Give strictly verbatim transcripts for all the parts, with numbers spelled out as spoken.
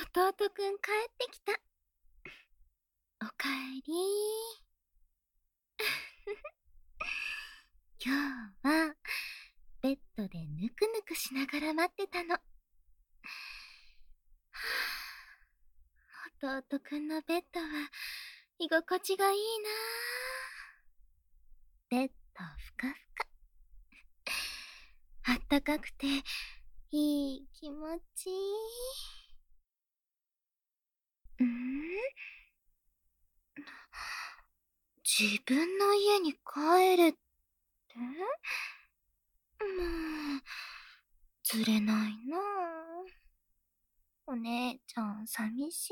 弟くん帰ってきた。おかえり。今日はベッドでぬくぬくしながら待ってたの。はあ、弟くんのベッドは居心地がいいな。ベッドふかふか。あったかくていい気持ちいい。ん？自分の家に帰れって？もう、ずれないなぁ。お姉ちゃん寂しい。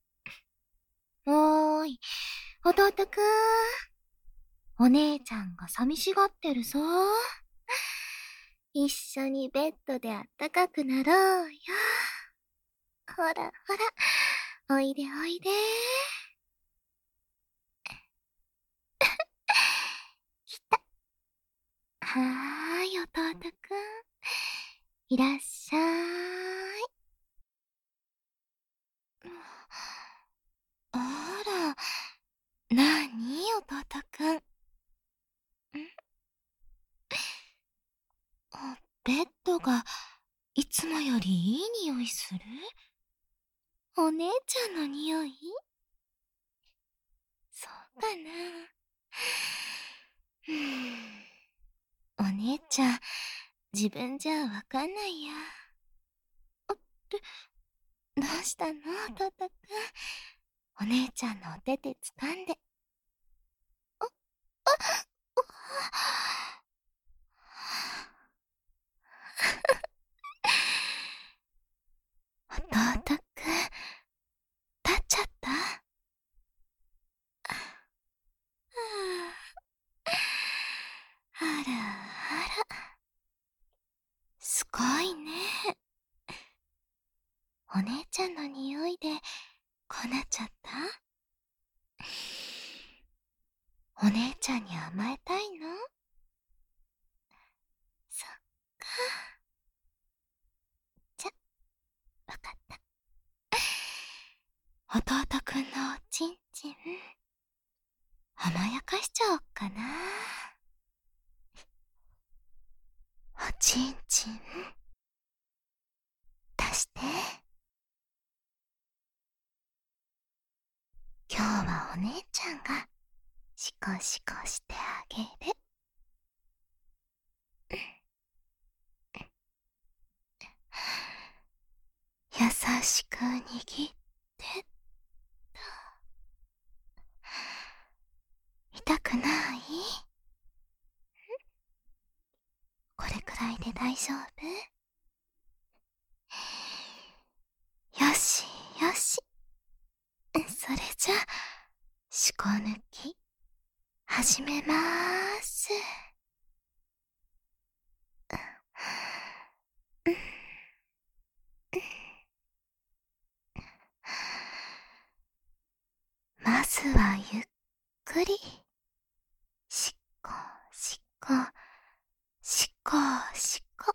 おーい、弟くん。お姉ちゃんが寂しがってるぞ。一緒にベッドであったかくなろうよ。ほらほら、おいでおいで。来た。はーい、弟くん。いらっしゃーい。あら、なに、弟くん。ん？あ、ベッドがいつもよりいい匂いする？お姉ちゃんの匂い？そうかな。ふぅん、お姉ちゃん、自分じゃわかんないや。あって、どうしたの、弟くん。お姉ちゃんのお手手掴んで。あ、あ、あ、弟くん、立っちゃった？あらあら、すごいね。お姉ちゃんの匂いでこうなっちゃった？お姉ちゃんに甘えたいの？そっか。じゃ、わかった。弟くんのおちんちん、甘やかしちゃおっかな。おちんちん、出して。今日はお姉ちゃんがシコシコしてあげる。優しく握ってっと。痛くない？これくらいで大丈夫？よしよし。それじゃ、しこ抜き、始めまーす。まずはゆっくり、しこしこ、しこしこ。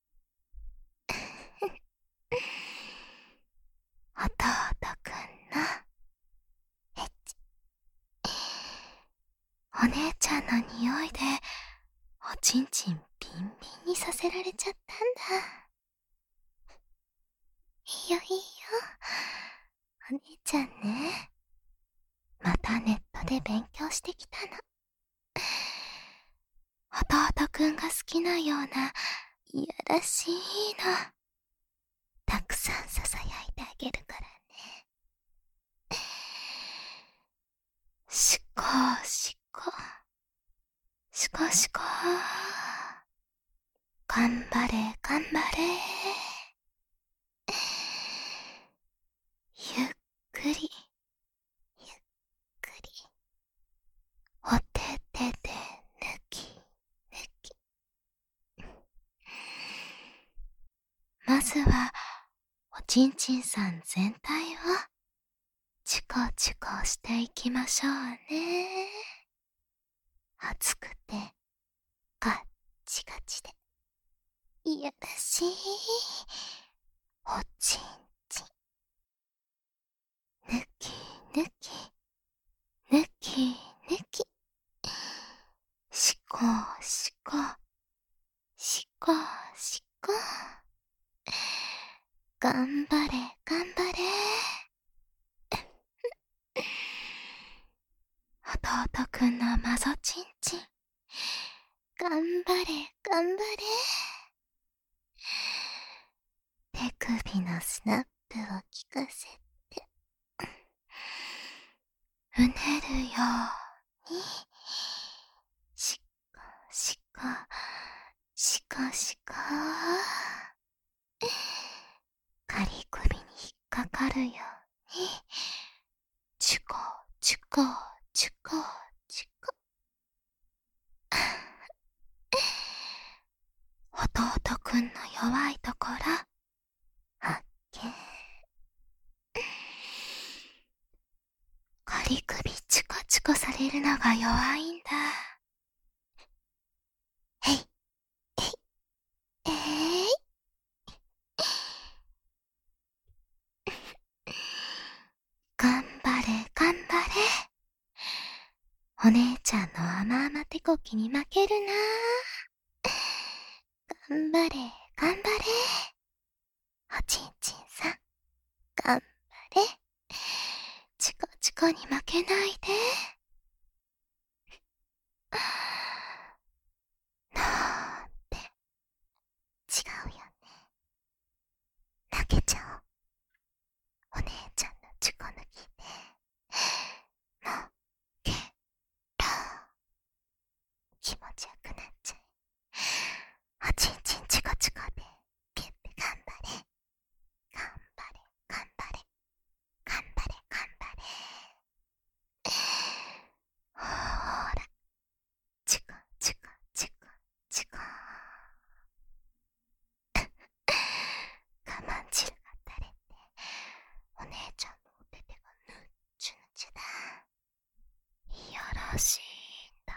弟くんのエッチ。お姉ちゃんの匂いでおちんちんビンビンにさせられちゃったんだ。いいよいいよ。お姉ちゃんね、またネットで勉強してきたの。弟くんが好きなようないやらしいのたくさんささやいてあげるからね。しこしこ、しこしこ。頑張れ頑張れ。ゆっくりゆっくり、お手手で抜き抜き。まずはおちんちんさん全体をチコチコしていきましょうね。熱くてガッチガチでいやらしいおちんちん。 頑張れ、頑張れ。弟くんのマゾチンチン。頑張れ、頑張れ。手首のスナップを効かせて、うねるように、しこしこ、しこしこ。仮首に引っかかるように、チュコ、チュコ、チュコ、チュコ。弟くんの弱いところ、発見。仮首チコチコされるのが弱いんだ。へい、へい、えーい。頑張れ、頑張れ。お姉ちゃんの甘々手こきに負けるな。頑張れ、頑張れ。おちんちんさん、頑張れ。チコチコに負けないで。なんて、違うよね。投げちゃおう。お姉ちゃんのチコ抜きで。もう、けろ。気持ちよくなっちゃい。おちんちんチコチコで、ピュッて頑張れ。頑張れ、頑張れ。頑張れ、頑張れ。ほーら。チコ、チコ、チコ、チコ。我慢汁が垂れて、お姉ちゃんのお手手がぬっちゅぬちゅだ。いやらしいんだ。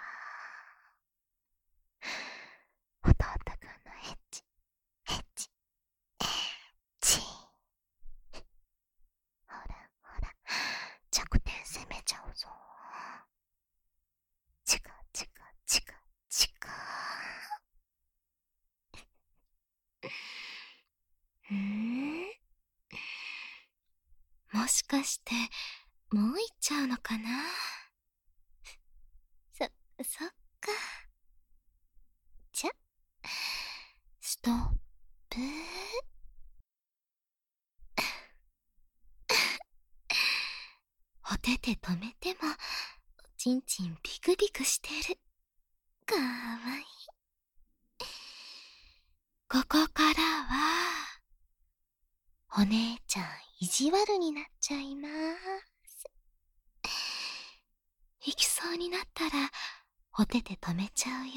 弟くんのエッチ、エッチ、エッチ。ほらほら、弱点攻めちゃうぞ。チコチコチコチコ。うーん、もしかしてもう行っちゃうのかな。そ、そっか。じゃ、ストップ。お手手止めてもおちんちんビクビクしてる。かわいい。ここからはお姉ちゃん意地悪になっちゃいまーす。行きそうになったらお手手止めちゃうよ。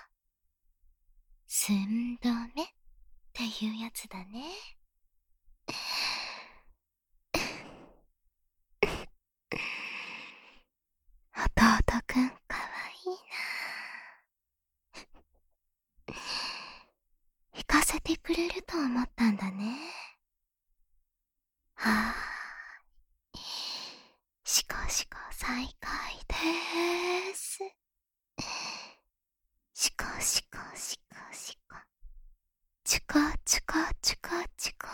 寸止めっていうやつだね。弟くんかわいいな。行かせてくれると思ったんだね。はーい。しこしこ再開でーす。しこしこしこしこ。チコチコチコチコ。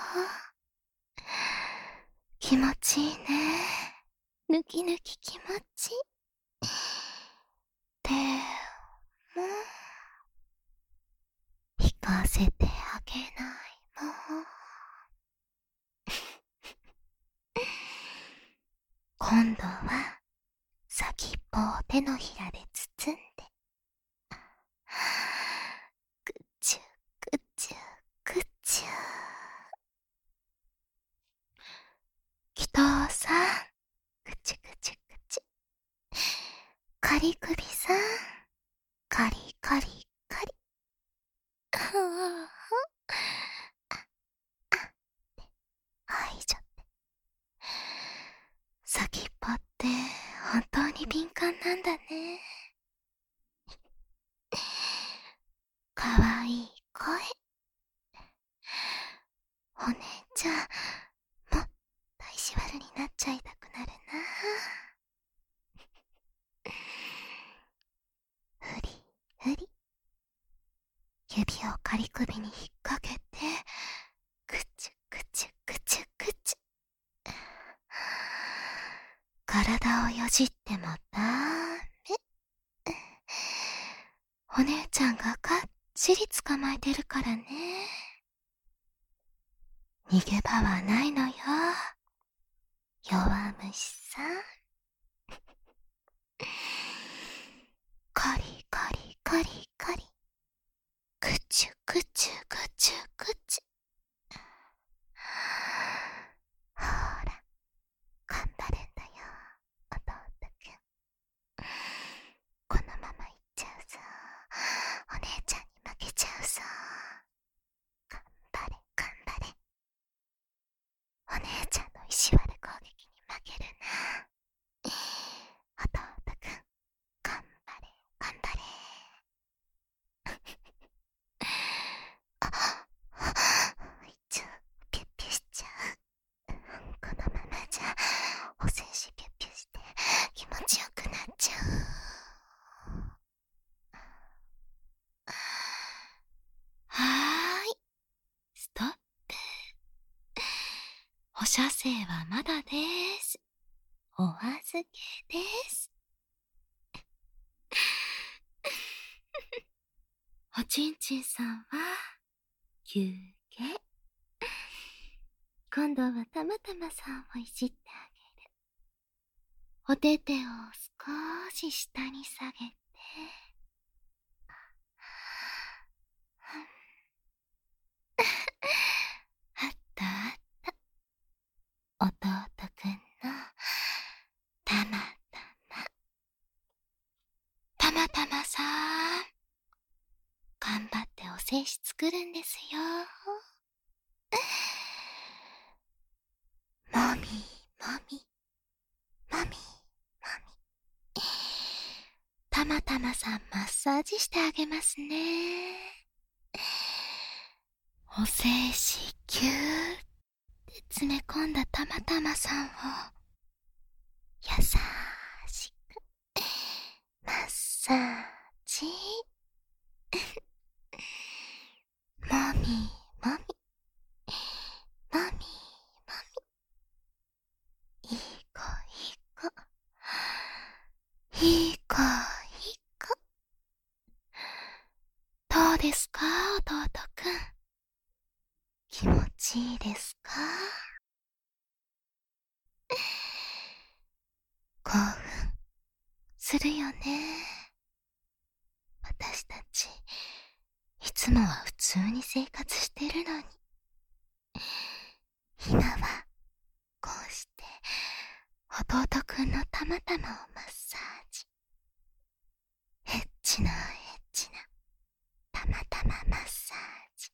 気持ちいいね。ぬきぬき気持ちいい。でも、引かせてあげないもん。今度は先っぽを手のひらで包んで、ぐちゅぐちゅぐちゅ。祈祷さん、ぐちゅぐちゅぐちゅ。カリ首さん、カリカリカリ。はぁ、あ、あって吐いちゃって。先っぽって本当に敏感なんだね。かわいい声。お姉ちゃん、もっと意地悪になっちゃいたくなるな。ふりふり。指を仮首に引っ掛けて、ぐちゅぐちゅぐ逃げ場はないのよ。弱虫さん。コリコリコリコリ。くちゅくちゅくちゅくちゅ。ほら、頑張るんだよ、弟くん。このまま行っちゃうぞ。お姉ちゃんに負けちゃうぞ。頑張れ、頑張れ。お姉ちゃんの意地悪攻撃に負けるな。弟くん、頑張れ、頑張れ。あ、いっちゃう、ピュッピュしちゃう。このままじゃ、お精子ピュッピュして気持ちよくなっちゃう。はーい、ストップ。お射精はまだです。お預けです。おちんちんさんは休憩。今度はたまたまさんをいじってあげる。お手手を少し下に下げて。あったあった。弟くんのたまたま。たまたまさん。頑張ってお精子作るんですよ。もみもみもみもみ。たまたまさんマッサージしてあげますね。お精子ぎゅーって詰め込んだたまたまさんを優しくマッサージ。もみもみもみもみ。いい子いい子いい子いい子。どうですか、弟くん。気持ちいいですか？興奮するよね。私たちいつもは普通に生活してるのに、今はこうして弟くんのたまたまをマッサージ。エッチなエッチなたまたまマッサージ。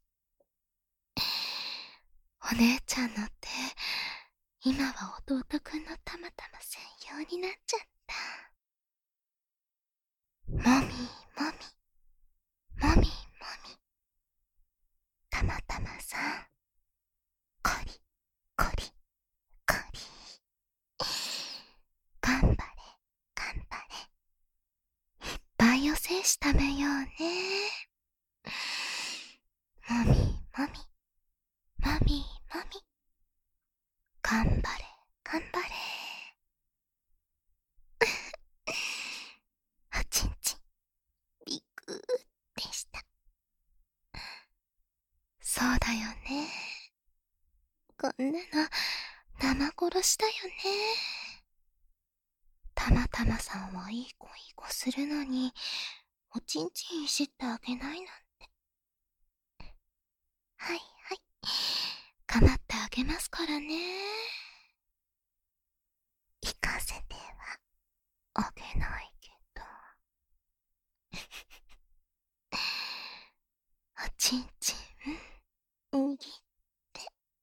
お姉ちゃんの手、今は弟くんのたまたま専用になっちゃった。もみもみもみもみ。たまたまさん、コリコリコリ。頑張れ頑張れ。いっぱいお精子食べようね。もみもみもみもみ。頑張れ頑張れ。おちんちんビクーでした。そうだよね。こんなの生殺しだよね。たまたまさんはいい子いい子するのに、おちんちんいじってあげないなんて。はいはい、かまってあげますからね。行かせてはあげないけど。おちんちん握って、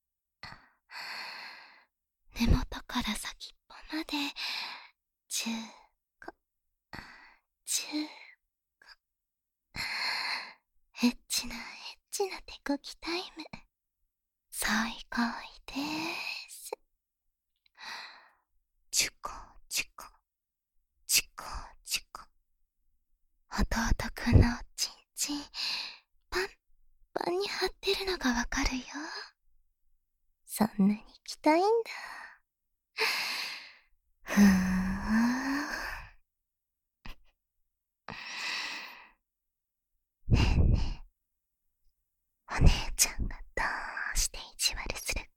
根元から先っぽまでじゅうご、じゅうご。エッチなエッチな手こきタイム再開でーす。チュコチュコチュコチュコ。弟くんのおちんちんパンパンに張ってるのがわかるよ。そんなに着たいんだ。ふーん。ねえねえ、お姉ちゃんがどうして意地悪する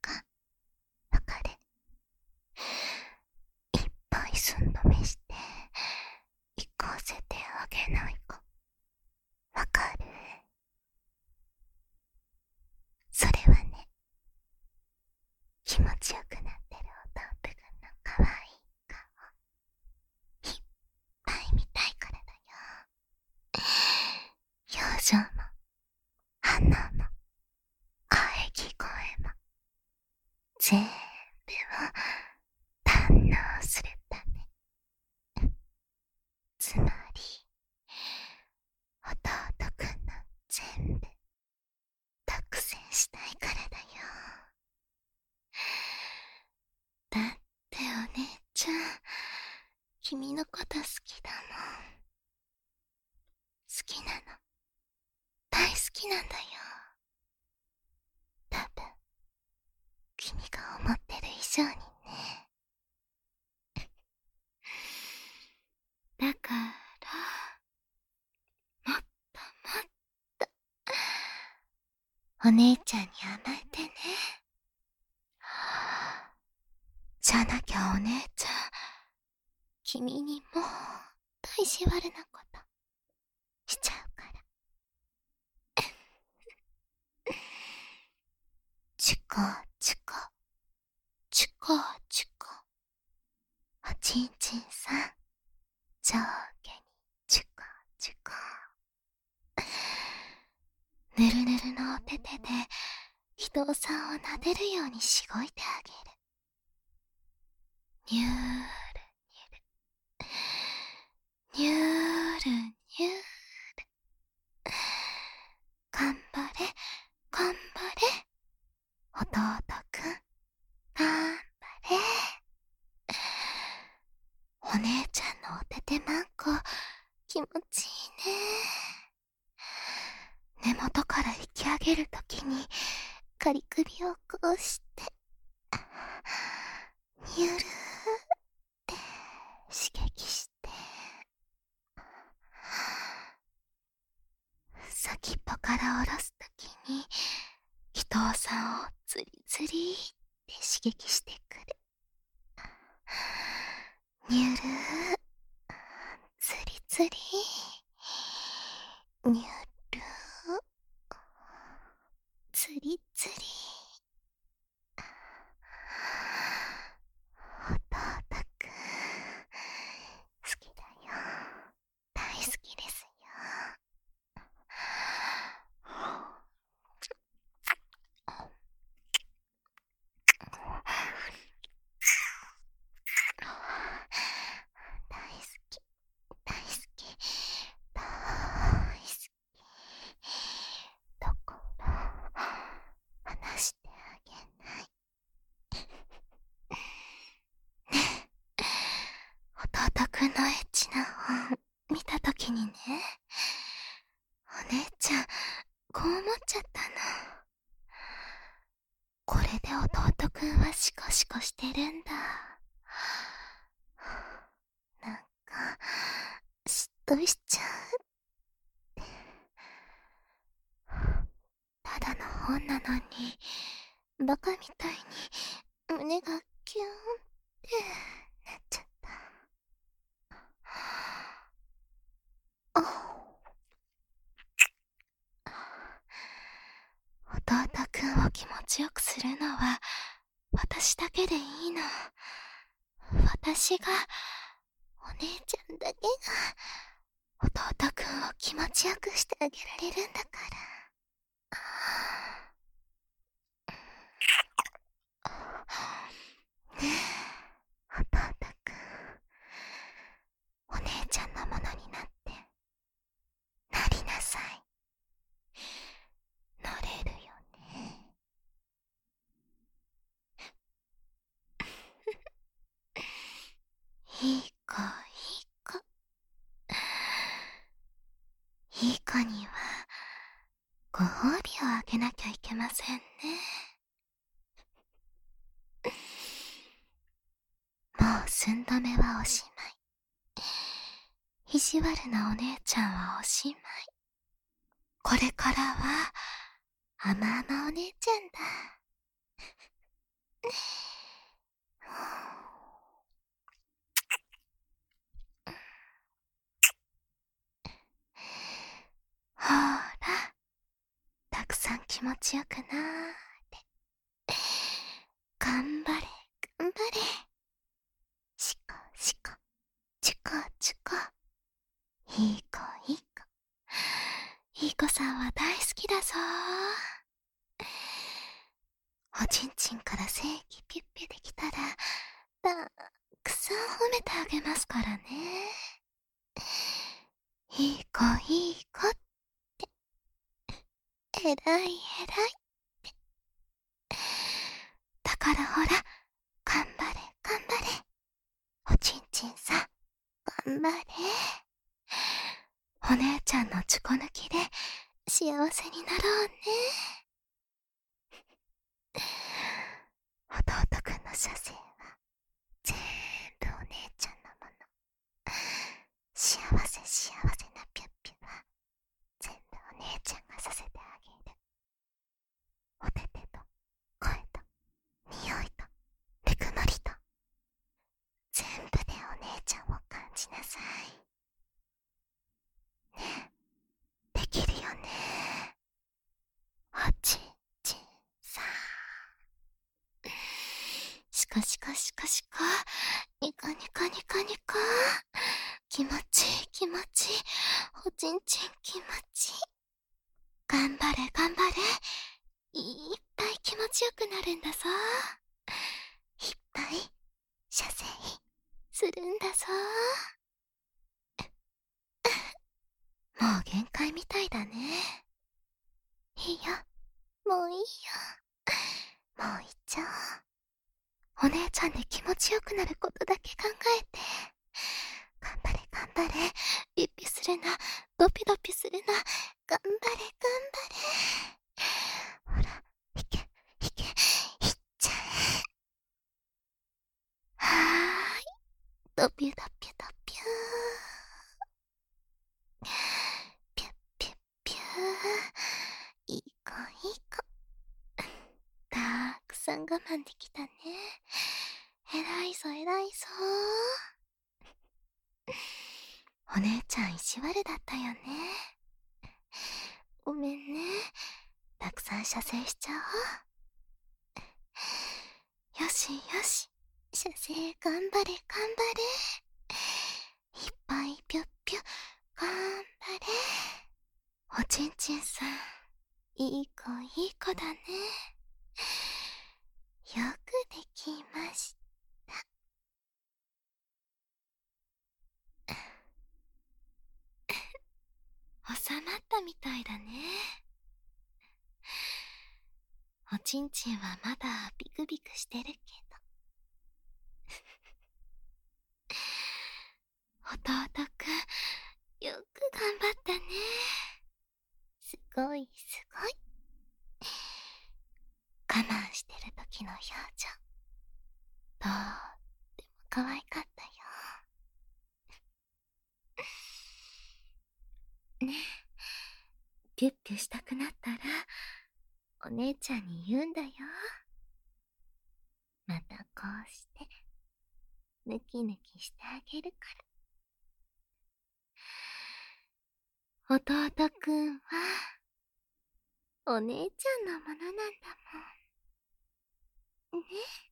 全部を堪能するため。つまり、弟くんの全部、独占したいからだよ。だってお姉ちゃん、君のこと好きだもん。好きなの。大好きなんだよ。多分、君が思ってる以上にね。だから、もっともっと、お姉ちゃんに甘えてね。じゃなきゃお姉ちゃん、君にもっと意地悪なことしちゃうから。チコチコ、チコチコ、おちんちんさん、上下にチコチコ。ぬるぬるのお手手で人さんを撫でるようにしごいてあげる。にゅーるにゅる、にゅーるにゅーる。頑張れ、頑張れ。弟くん、頑張れ。お姉ちゃんのお手手まんこ、気持ちいいね。根元から引き上げるときに、仮首をこうして、にゅるーって刺激して、先っぽから下ろすときに、伊藤さんをズリズリって刺激してくる。にゅるー、ズリズリ、にゅるー、ズリズリ。弟くん、好きだよ。大好きですよ。大好き、大好き、大好き。だから離してあげない。ねえ、弟くんのエッチな本見たときにね、お姉ちゃんこう思っちゃったの。これで弟くんはシコシコしてるんだ。なんかしっとりしちゃう。ただの本なのに、バカみたいに胸がキューンってなっちゃった。弟くんを気持ちよくするのは私だけでいいの。私が、お姉ちゃんだけが弟くんを気持ちよくしてあげられるんだから。ねえ、弟くん、お姉ちゃんのものになってなりなさい。なれるよね。いい子、いい子。いい子にはご褒美をあげなきゃいけませんね。もう寸止めはおしまい。意地悪なお姉ちゃんはおしまい。これからは甘々お姉ちゃんだ。ほら、たくさん気持ちよくなーれ。頑張れ、頑張れ。シコシコ、チコチコ。いい子、いい子。いい子さんは大好きだぞー。 おちんちんから精液ピュッピュできたら、たくさん褒めてあげますからね。いい子いい子って、えらいえらいって。だからほら、頑張れ頑張れ。おちんちんさん、頑張れ。お姉ちゃんのチコ抜きで幸せになろうね。弟くんの射精は全部お姉ちゃんのもの。幸せ幸せなピュッピュは全部お姉ちゃんがさせてあげる。お手手と声と匂いとぬくもりと全部でお姉ちゃんを感じなさいね。できるよね、おちんちんさん。しかしかしかしか、ニカニカニカニカ。気持ちいい気持ちいい。おちんちん気持ちいい。頑張れ頑張れ。いっぱい気持ちよくなるんだぞ。いっぱい射精するんだぞ。もう限界みたいだね。いいよ、もういいよ。もう行っちゃおう。お姉ちゃんで気持ちよくなることだけ考えて。頑張れ頑張れ。ピッピするな、ドピドピするな。頑張れ頑張れ。ほら、いけいけ、いっちゃえ。はーい、ドピュドピュドピュー。ピュッピュッピュー。いい子いい子。たくさん我慢できたね。えらいぞえらいぞ。お姉ちゃん意地悪だったよね。ごめんね。たくさん射精しちゃおう。よしよし、射精頑張れ頑張れ。いっぱいぴゅっぴゅ頑張れ。おちんちんさん、いい子いい子だね。よくできました。収まったみたいだね。おちんちんはまだビクビクしてるけど。弟くん、よく頑張ったね。すごいすごい。我慢してる時の表情、とっても可愛かったよ。ねえ、ピュッピュしたくなったらお姉ちゃんに言うんだよ。またこうしてヌキヌキしてあげるから。弟くんはお姉ちゃんのものなんだもんね。